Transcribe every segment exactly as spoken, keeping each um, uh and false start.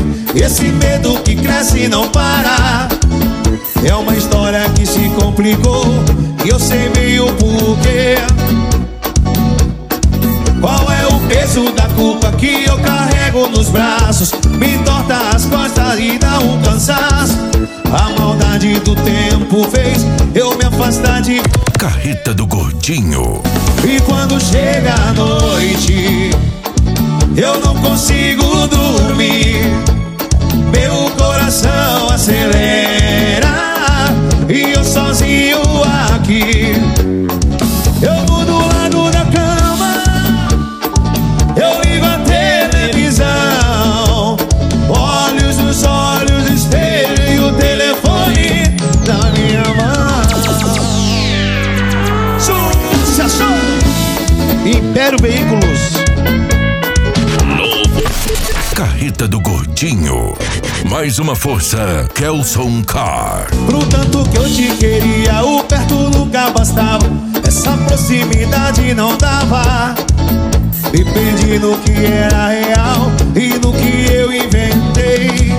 Esse medo que cresce e não para. É uma história que se complicou e eu sei meio porquê. Qual é o peso da culpa que eu carrego nos braços? Me entorta as costas e dá um cansaço. A maldade do tempo fez eu me afastar de Carreta do Gordinho. E quando chega a noite, eu não consigo dormir. Meu coração acelera e eu sozinho aqui. Eu vou do lado da cama, eu ligo a televisão, olhos nos olhos, espelho e o telefone da minha mão. Sucesso! Império Veículos. Carreta do Gordinho. Mais uma força, Kelson Car. Pro tanto que eu te queria, o perto nunca bastava. Essa proximidade não dava. Me perdi no que era real e no que eu inventei.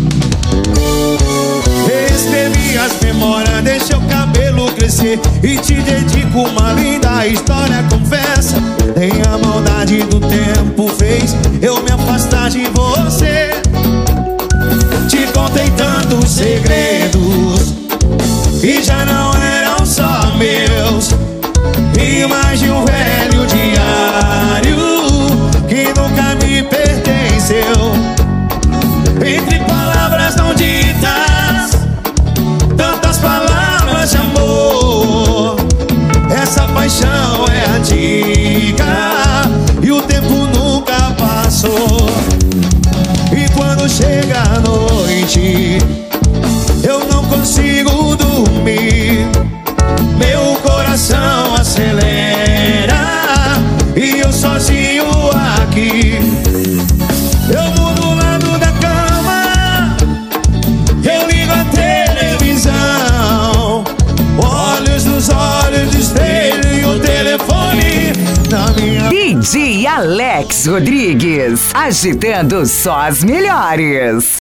Escrevi as memórias, deixei o cabelo crescer e te dedico uma linda história, confessa. Nem a maldade do tempo fez eu me afastar de você. Te contei tantos segredos que já não eram só meus, e mais de um velho diário que nunca me pertenceu. Entre palavras não ditas, tantas palavras de amor. Essa paixão é antiga e o tempo nunca passou. E quando chega a noite, eu não consigo dormir. Meu coração acelera e eu sozinho aqui. Eu vou do lado da cama, eu ligo a televisão, olhos nos olhos, espelho e o telefone na minha. D J Alex Rodrigues, agitando só as melhores.